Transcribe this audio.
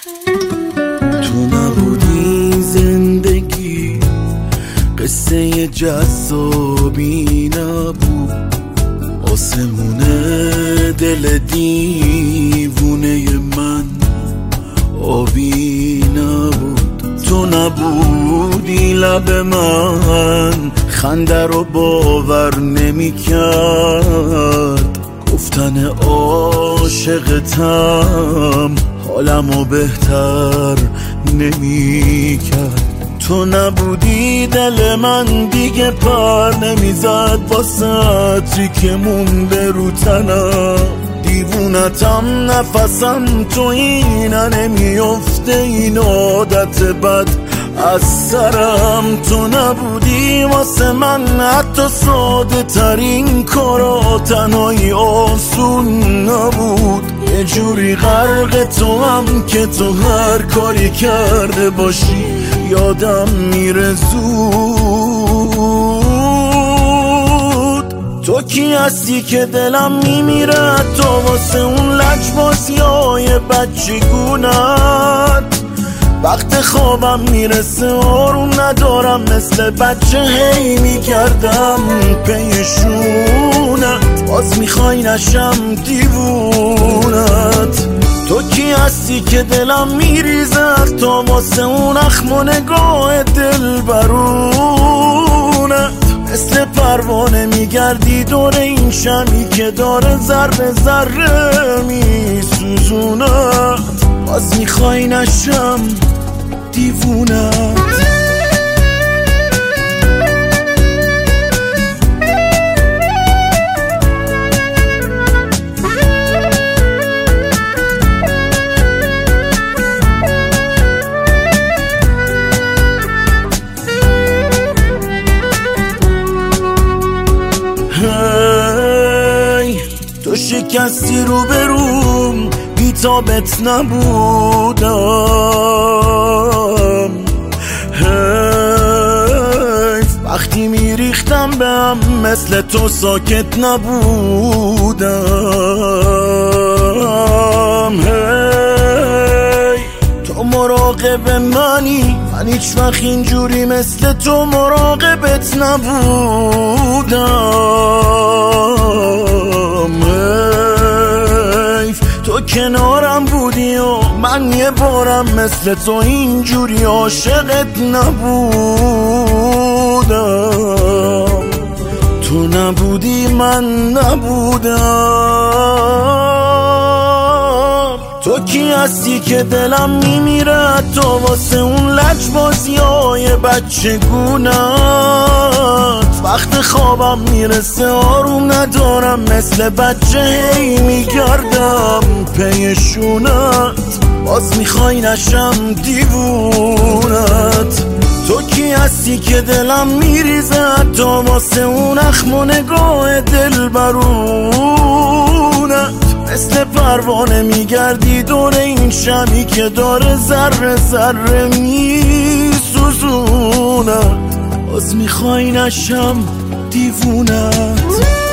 تو نبودی زندگی قصه جذابی نبود، آسمونه دل دیوونه من آبی نبود. تو نبودی لب من خنده رو باور نمی کرد، گفتن عاشقتم حالمو بهتر نمی کرد. تو نبودی دل من دیگه پر نمیزد واسه عطری که مونده رو تنم، دیوونتم نفسم تو اینه نمیفته این عادت بد از سرم. تو نبودی واسه من حتی ساده ترین کارا تنهایی آسون نبود، یه جوری غرق تو هم که تو هر کاری کرده باشی یادم میره زود. تو کی هستی که دلم میمیره تو واسه اون لجبازیای بچگونت، وقت خوابم میرسه آروم ندارم مثل بچه هی میکردم پیشونت، باز میخوای نشم دیوونت. تو کی هستی که دلم میریزه تا واسه اون اخم و نگاه دل برونت، مثل پروانه میگردی دور این شمی که داره ذره ذره میسوزونت، باز میخوای نشم دیوونت. تو شکستی رو بروم بی‌تابت نبودم، وقتی میریختم به هم مثل تو ساکت نبودم. تو مراقب منی، من هیچ وقت اینجوری مثل تو مراقبت نبودم. تو کنارم بودی و من یه بارم مثل تو اینجوری عاشقت نبودم. تو نبودی من نبودم. تو کی هستی که دلم میمیره تو واسه اون لجبازیای بچگونت، وقت خوابم میرسه آروم ندارم مثل بچه هی میگردم پیشونت، باز میخوای نشم دیوونت. تو کی هستی که دلم میریزه تا واسه اون اخم و نگاه دل برونت، مثل پروانه میگردی دور این شمی که داره ذره ذره میسوزونت، باز میخوای نشم دیوونت.